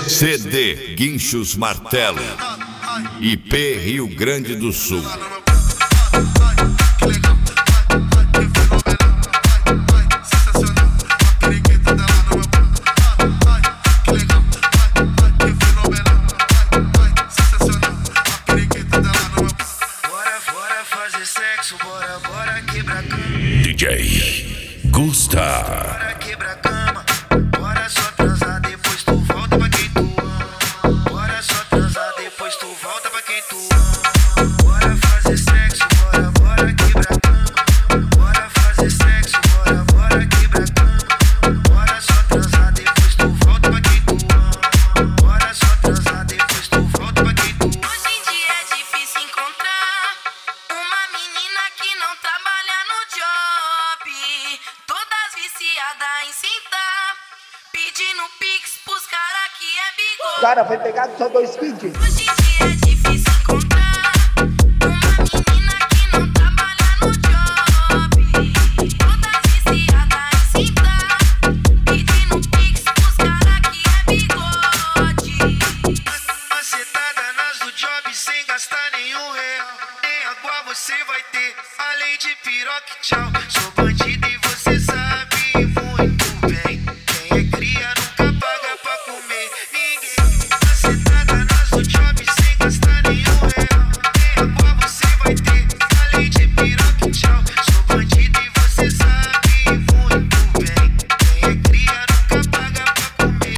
CD Guinchos Martelo, IP Rio Grande do Sul. DJ Gusta. Bora quebrar a cama, bora só transar, depois tu volta pra quem tu ama. Bora só transar, depois tu volta pra quem tu ama. Bora fazer sexo, bora quebrar a cama. Bora fazer sexo, bora quebrar a cama. Bora só transar, depois tu volta pra quem tu ama. Bora só transar, depois tu volta pra quem tu ama. Hoje em dia é difícil encontrar uma menina que não trabalha no job, todas viciadas em cinta, pedindo pix pros cara que é bigode. Cara, foi pegado só 2 kits. Hoje em dia é difícil encontrar uma menina que não trabalha no job, todas viciadas em cinta, pedindo pix pros cara que é bigode. Macetada nas do job sem gastar nenhum real. Nem água você vai ter, além de piroca e tchau. Sou bandido.